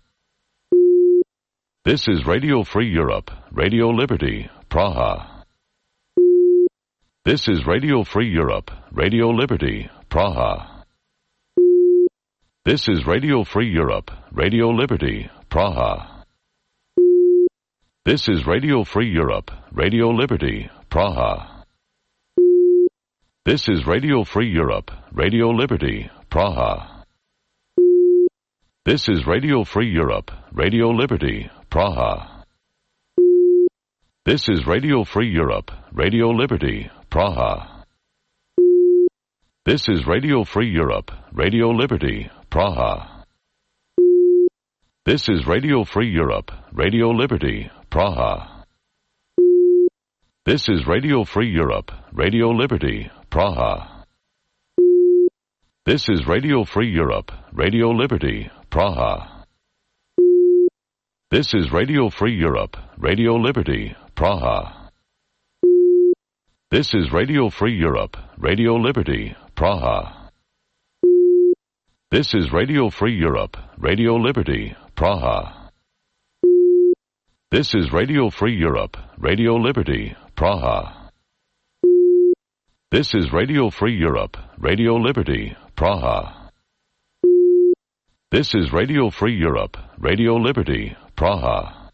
Speaker 1: This is Radio Free Europe, Radio Liberty, Praha. This is Radio Free Europe, Radio Liberty, Praha. This is Radio Free Europe, Radio Liberty, Praha. This is Radio Free Europe, Radio Liberty, Praha. This is Radio Free Europe, Radio Liberty, Praha. This is Radio Free Europe, Radio Liberty, Praha. This is Radio Free Europe, Radio Liberty, Praha. This is Radio Free Europe, Radio Liberty, Praha. This is Radio Free Europe, Radio Liberty, Praha. This is Radio Free Europe, Radio Liberty, Praha. This is Radio Free Europe, Radio Liberty, Praha. This is Radio Free Europe, Radio Liberty, Praha. This is Radio Free Europe, Radio Liberty, Praha. This is Radio Free Europe, Radio Liberty, Praha. This is Radio Free Europe, Radio Liberty, Praha. This is Radio Free Europe, Radio Liberty, Praha. This is Radio Free Europe, Radio Liberty, Praha.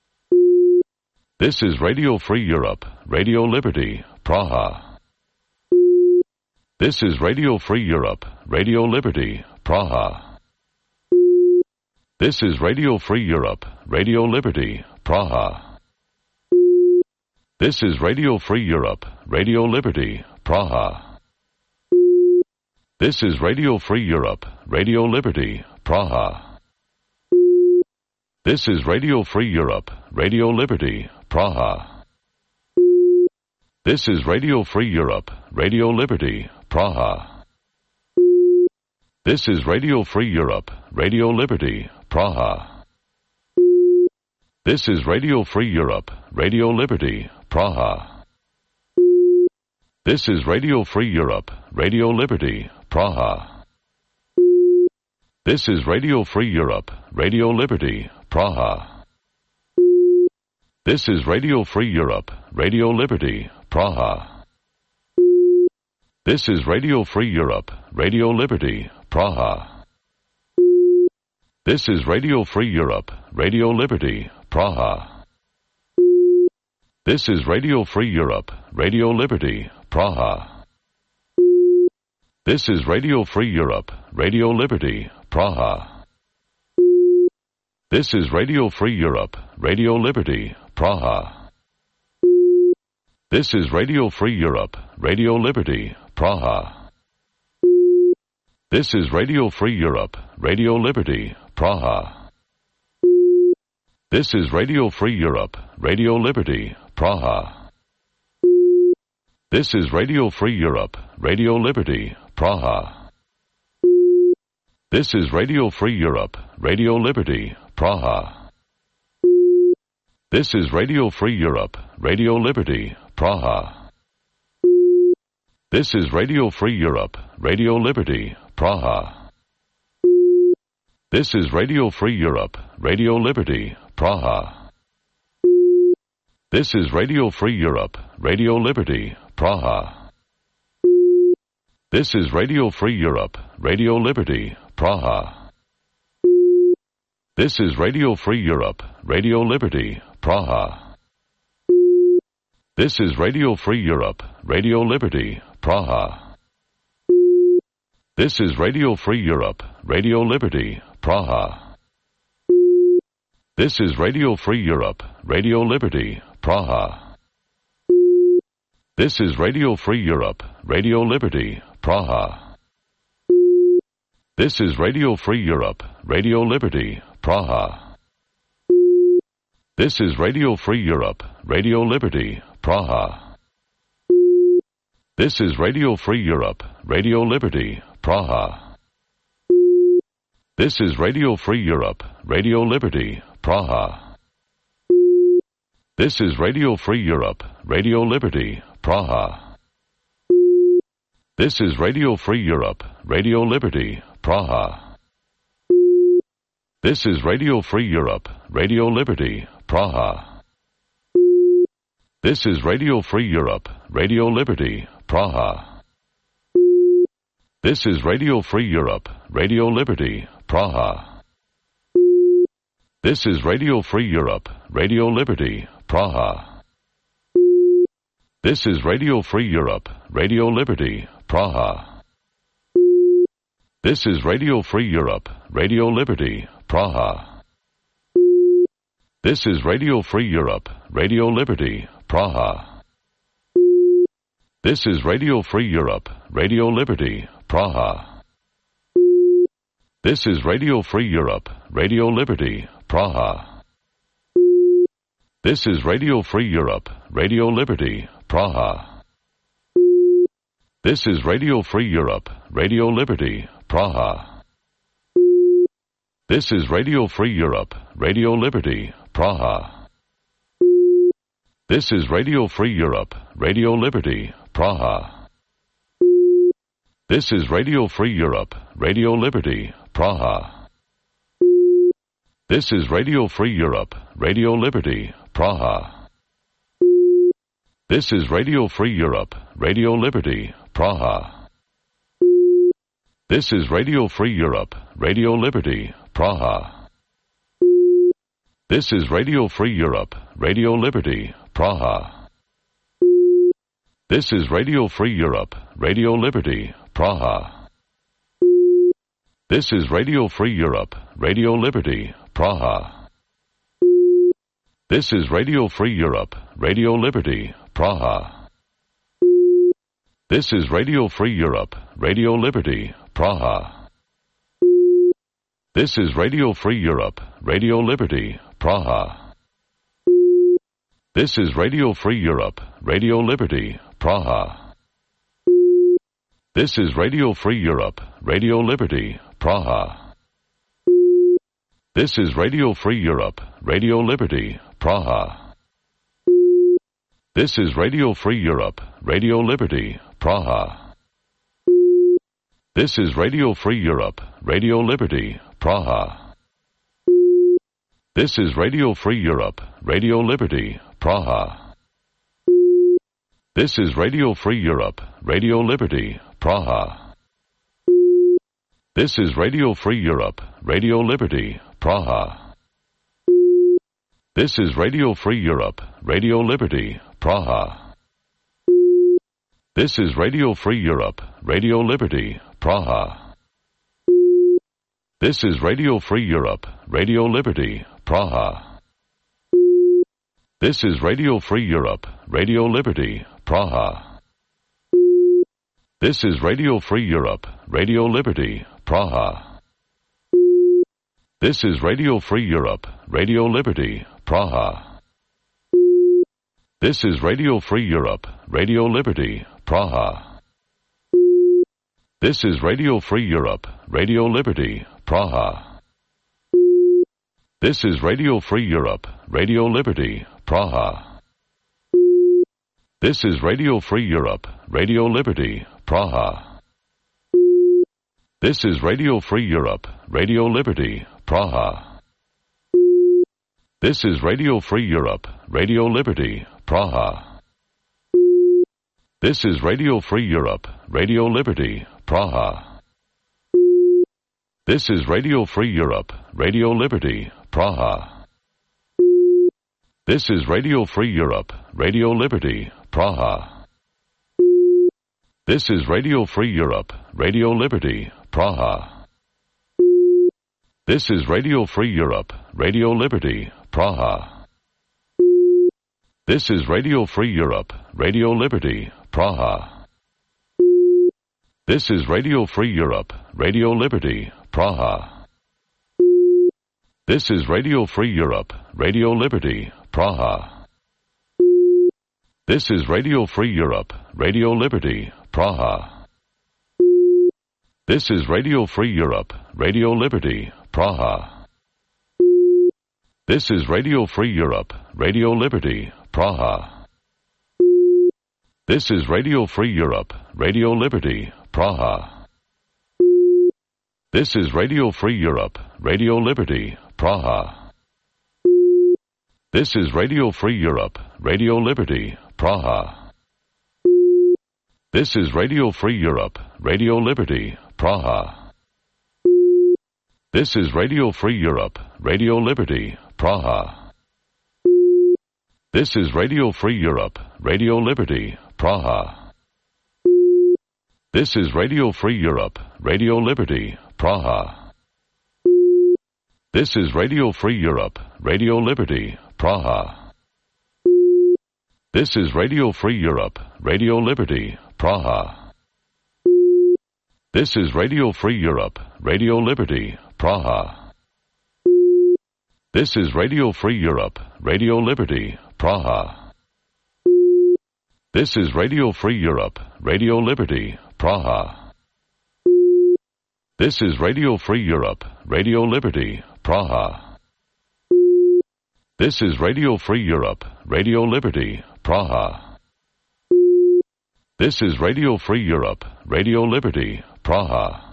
Speaker 1: This is Radio Free Europe, Radio Liberty, Praha. This is Radio Free Europe, Radio Liberty, Praha. This is Radio Free Europe, Radio Liberty, Praha. This is Radio Free Europe, Radio Liberty, Praha. This is Radio Free Europe, Radio Liberty, Praha. This is Radio Free Europe, Radio Liberty, Praha. This is Radio Free Europe, Radio Liberty, Praha. This is Radio Free Europe, Radio Liberty, Praha. This is Radio Free Europe, Radio Liberty, Praha. This is Radio Free Europe, Radio Liberty, Praha. This is Radio Free Europe, Radio Liberty, Praha. This is Radio Free Europe, Radio Liberty, Praha. This is Radio Free Europe, Radio Liberty, Praha. This is Radio Free Europe, Radio Liberty, Praha. This is Radio Free Europe, Radio Liberty, Praha. This is Radio Free Europe, Radio Liberty, Praha. This is Radio Free Europe, Radio Liberty, Praha. This is Radio Free Europe, Radio Liberty, Praha. This is Radio Free Europe, Radio Liberty, Praha. This is Radio Free Europe, Radio Liberty, Praha. This is Radio Free Europe, Radio Liberty, Praha. This is Radio Free Europe, Radio Liberty, Praha. This is Radio Free Europe, Radio Liberty, Praha. This is Radio Free Europe, Radio Liberty, Praha. This is Radio Free Europe, Radio Liberty, Praha. This is Radio Free Europe, Radio Liberty, Praha. This is Radio Free Europe, Radio Liberty, Praha. This is Radio Free Europe, Radio Liberty, Praha. This is Radio Free Europe, Radio Liberty, Praha. This is Radio Free Europe, Radio Liberty, Praha. This is Radio Free Europe, Radio Liberty, Praha. This is Radio Free Europe, Radio Liberty, Praha. This is Radio Free Europe, Radio Liberty, Praha. This is Radio Free Europe, Radio Liberty, Praha. This is Radio Free Europe, Radio Liberty, Praha. This is Radio Free Europe, Radio Liberty, Praha. This is Radio Free Europe, Radio Liberty, Praha. This is Radio Free Europe, Radio Liberty, Praha. This is Radio Free Europe, Radio Liberty, Praha. This is Radio Free Europe, Radio Liberty, Praha. This is Radio Free Europe, Radio Liberty, Praha. This is Radio Free Europe, Radio Liberty, Praha. This is Radio Free Europe, Radio Liberty, Praha. This is Radio Free Europe, Radio Liberty, Praha. This is Radio Free Europe, Radio Liberty, Praha. This is Radio Free Europe, Radio Liberty, Praha. This is Radio Free Europe, Radio Liberty, Praha. This is Radio Free Europe, Radio Liberty, Praha. This is Radio Free Europe, Radio Liberty, Praha. This is Radio Free Europe, Radio Liberty, Praha. This is Radio Free Europe, Radio Liberty, Praha. This is Radio Free Europe, Radio Liberty, Praha. This is Radio Free Europe, Radio Liberty, Praha. This is Radio Free Europe, Radio Liberty, Praha. This is Radio Free Europe, Radio Liberty, Praha. This is Radio Free Europe, Radio Liberty, Praha. This is Radio Free Europe, Radio Liberty, Praha. This is Radio Free Europe, Radio Liberty, Praha. This is Radio Free Europe, Radio Liberty, Praha. This is Radio Free Europe, Radio Liberty, Praha. This is Radio Free Europe, Radio Liberty, Praha. This is Radio Free Europe, Radio Liberty, Praha. This is Radio Free Europe, Radio Liberty, Praha. This is Radio Free Europe, Radio Liberty, Praha. This is Radio Free Europe, Radio Liberty, Praha. This is Radio Free Europe, Radio Liberty, Praha. This is Radio Free Europe, Radio Liberty, Praha. This is Radio Free Europe, Radio Liberty, Praha. This is Radio Free Europe, Radio Liberty, Praha. This is Radio Free Europe, Radio Liberty, Praha. This is Radio Free Europe, Radio Liberty, Praha. This is Radio Free Europe, Radio Liberty, Praha. This is Radio Free Europe, Radio Liberty, Praha. This is Radio Free Europe, Radio Liberty, Praha. This is Radio Free Europe, Radio Liberty, Praha. This is Radio Free Europe, Radio Liberty, Praha. This is Radio Free Europe, Radio Liberty, Praha. This is Radio Free Europe, Radio Liberty, Praha. This is Radio Free Europe, Radio Liberty, Praha. This is Radio Free Europe, Radio Liberty, Praha. This is Radio Free Europe, Radio Liberty, Praha. This is Radio Free Europe, Radio Liberty, Praha. This is Radio Free Europe, Radio Liberty, Praha. This is Radio Free Europe, Radio Liberty, Praha. This is Radio Free Europe, Radio Liberty, Praha. This is Radio Free Europe, Radio Liberty, Praha. This is Radio Free Europe, Radio Liberty, Praha. This is Radio Free Europe, Radio Liberty, Praha. This is Radio Free Europe, Radio Liberty, Praha. This is Radio Free Europe, Radio Liberty, Praha. This is Radio Free Europe, Radio Liberty, Praha. This is Radio Free Europe, Radio Liberty, Praha. This is Radio Free Europe, Radio Liberty, Praha. This is Radio Free Europe, Radio Liberty, Praha. This is Radio Free Europe, Radio Liberty, Praha. This is Radio Free Europe, Radio Liberty, Praha. This is Radio Free Europe, Radio Liberty, Praha. This is Radio Free Europe, Radio Liberty, Praha. This is Radio Free Europe, Radio Liberty, Praha. This is Radio Free Europe, Radio Liberty, Praha. This is Radio Free Europe, Radio Liberty, Praha. This is Radio Free Europe, Radio Liberty, Praha. This is Radio Free Europe, Radio Liberty, Praha. This is Radio Free Europe, Radio Liberty, Praha. This is Radio Free Europe, Radio Liberty, Praha. This is Radio Free Europe, Radio Liberty, Praha. This is Radio Free Europe, Radio Liberty, Praha.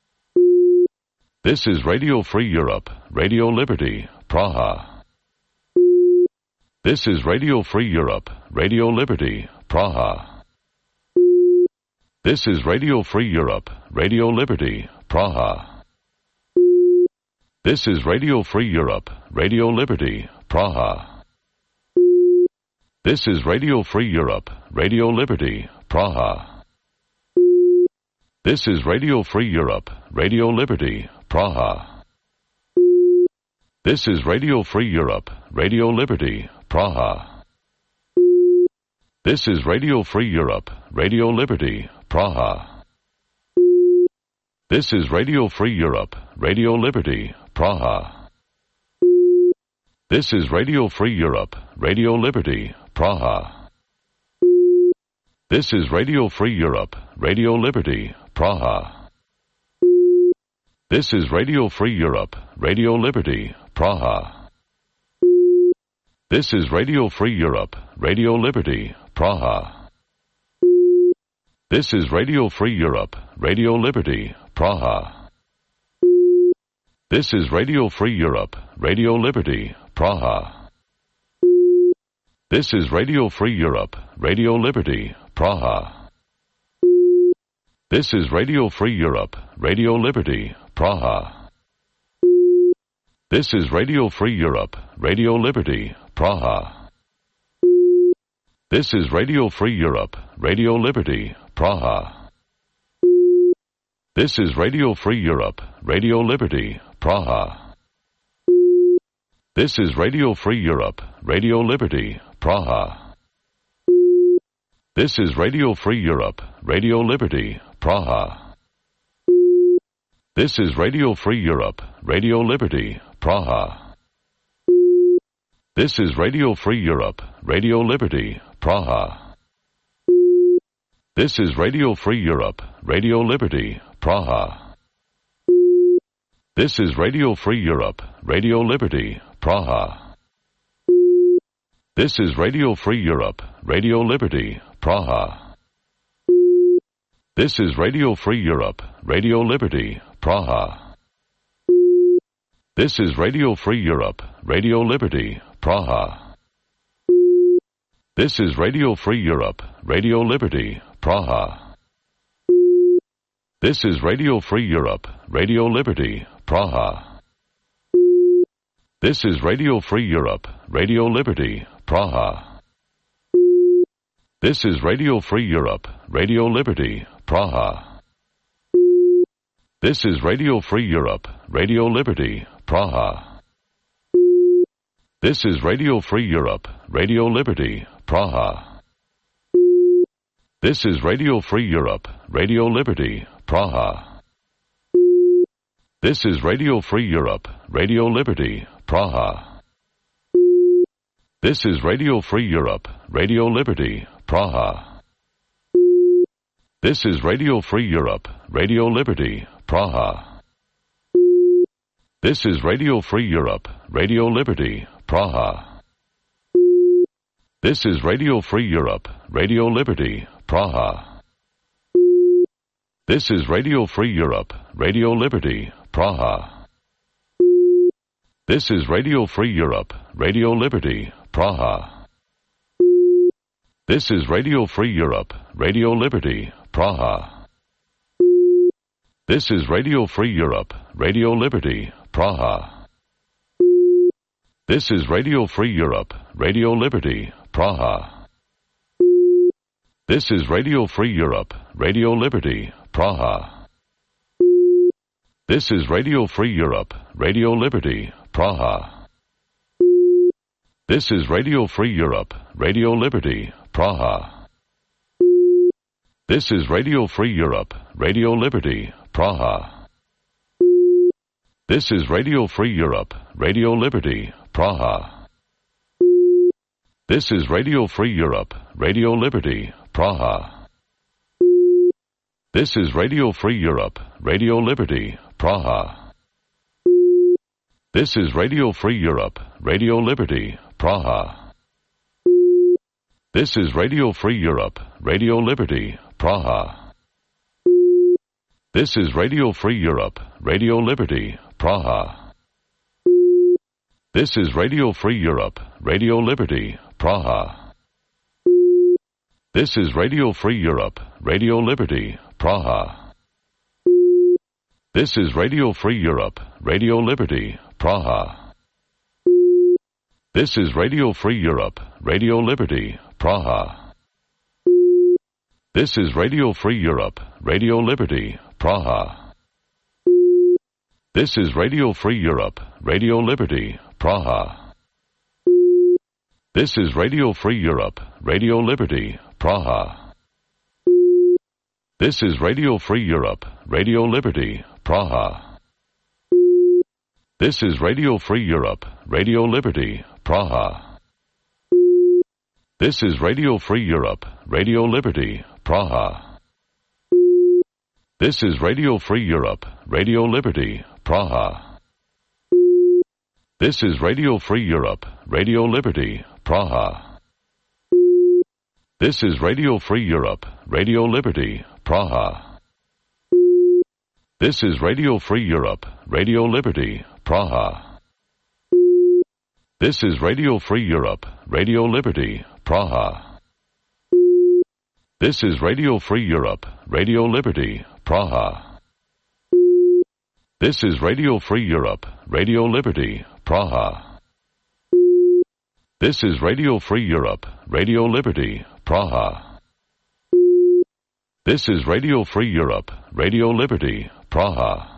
Speaker 1: This is Radio Free Europe, Radio Liberty, Praha. This is Radio Free Europe, Radio Liberty, Praha. This is Radio Free Europe, Radio Liberty, Praha. This is Radio Free Europe, Radio Liberty, Praha. This is Radio Free Europe, Radio Liberty, Praha. This is Radio Free Europe, Radio Liberty, Praha. This is Radio Free Europe, Radio Liberty, Praha. This is Radio Free Europe, Radio Liberty, Praha. This is Radio Free Europe, Radio Liberty, Praha. This is Radio Free Europe, Radio Liberty, Praha. This is Radio Free Europe, Radio Liberty, Praha. This is Radio Free Europe, Radio Liberty, Praha. This is Radio Free Europe, Radio Liberty, Praha. This is Radio Free Europe, Radio Liberty, Praha. This is Radio Free Europe, Radio Liberty, Praha. This is Radio Free Europe, Radio Liberty, Praha. This is Radio Free Europe, Radio Liberty, Praha. This is Radio Free Europe, Radio Liberty, Praha. This is Radio Free Europe, Radio Liberty, Praha. This is Radio Free Europe, Radio Liberty, Praha. This is Radio Free Europe, Radio Liberty, Praha. This is Radio Free Europe, Radio Liberty, Praha. This is Radio Free Europe, Radio Liberty, Praha. This is Radio Free Europe, Radio Liberty, Praha. This is Radio Free Europe, Radio Liberty, Praha. This is Radio Free Europe, Radio Liberty, Praha. This is Radio Free Europe, Radio Liberty, Praha. This is Radio Free Europe, Radio Liberty, Praha. This is Radio Free Europe, Radio Liberty, Praha. This is Radio Free Europe, Radio Liberty, Praha. This is Radio Free Europe, Radio Liberty, Praha. This is Radio Free Europe, Radio Liberty, Praha. This is Radio Free Europe, Radio Liberty, Praha. This is Radio Free Europe, Radio Liberty, Praha. This is Radio Free Europe, Radio Liberty, Praha. This is Radio Free Europe, Radio Liberty, Praha. This is Radio Free Europe, Radio Liberty, Praha. This is Radio Free Europe, Radio Liberty, Praha. This is Radio Free Europe, Radio Liberty, Praha. This is Radio Free Europe, Radio Liberty, Praha. This is Radio Free Europe, Radio Liberty, Praha. This is Radio Free Europe, Radio Liberty, Praha. This is Radio Free Europe, Radio Liberty, Praha. This is Radio Free Europe, Radio Liberty, Praha. This is Radio Free Europe, Radio Liberty, Praha. This is Radio Free Europe, Radio Liberty, Praha. This is Radio Free Europe, Radio Liberty, Praha. This is Radio Free Europe, Radio Liberty, Praha. This is Radio Free Europe, Radio Liberty, Praha. This is Radio Free Europe, Radio Liberty, Praha. This is Radio Free Europe, Radio Liberty, Praha. This is Radio Free Europe, Radio Liberty, Praha. This is Radio Free Europe, Radio Liberty, Praha. This is Radio Free Europe, Radio Liberty, Praha. This is Radio Free Europe, Radio Liberty, Praha. This is Radio Free Europe, Radio Liberty, Praha. This is Radio Free Europe, Radio Liberty, Praha. This is Radio Free Europe, Radio Liberty, Praha. This is Radio Free Europe, Radio Liberty, Praha. This is Radio Free Europe, Radio Liberty, Praha. This is Radio Free Europe, Radio Liberty, Praha. This is Radio Free Europe, Radio Liberty, Praha. This is Radio Free Europe, Radio Liberty, Praha. This is Radio Free Europe, Radio Liberty, Praha. This is Radio Free Europe, Radio Liberty, Praha. This is Radio Free Europe, Radio Liberty, Praha. This is Radio Free Europe, Radio Liberty, Praha. This is Radio Free Europe, Radio Liberty, Praha. This is Radio Free Europe, Radio Liberty, Praha. This is Radio Free Europe, Radio Liberty, Praha. This is Radio Free Europe, Radio Liberty, Praha. This is Radio Free Europe, Radio Liberty, Praha. This is Radio Free Europe, Radio Liberty, Praha. This is Radio Free Europe, Radio Liberty, Praha. This is Radio Free Europe, Radio Liberty, Praha.